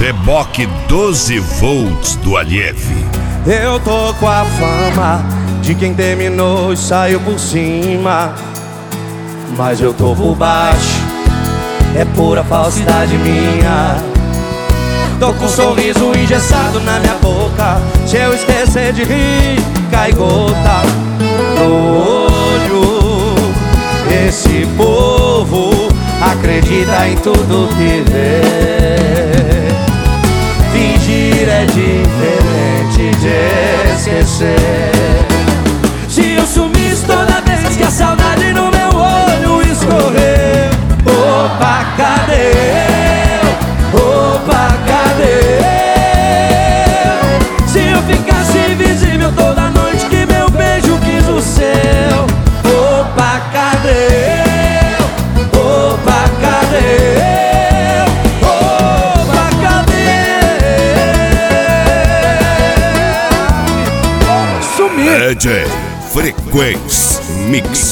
Reboque 12 volts do Alieve. Eu tô com a fama de quem terminou e saiu por cima, mas eu tô por baixo, é pura falsidade minha. Tô com um sorriso engessado na minha boca, se eu esquecer de rir, cai gota no olho. Esse povo acredita em tudo que vê. Fingir é diferente de esquecer. Se eu sumisse toda vez que a saudade no meu olho escorreu, opa, cadê eu? Opa, cadê eu? Se eu ficasse invisível toda noite que meu beijo quis o seu, opa, cadê eu? Opa, cadê eu? Opa, cadê? Sumir. DJ Frequência Mix.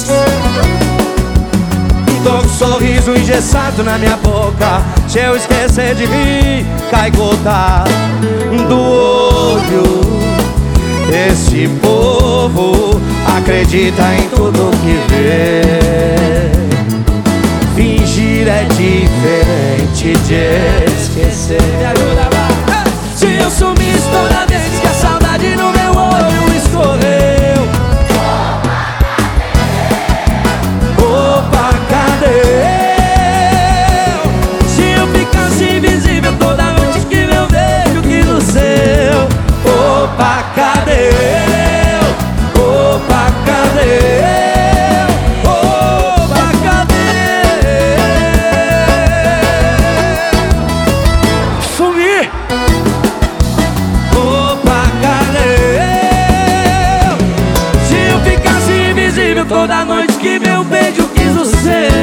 Tô com um sorriso engessado na minha boca, se eu esquecer de rir, cai gota do olho. Esse povo acredita em tudo que vê. Fingir é diferente de esquecer. Me ajuda, vai. Se eu sumisse toda vez que a saudade no meu olho escorreu, opa, cadê eu? Se eu ficasse invisível toda noite que meu beijo quis o seu, opa, cadê eu? Opa, cadê eu? Opa, cadê eu? Sumir. Opa, cadê eu? Se eu ficasse invisível toda noite que meu beijo quis o seu,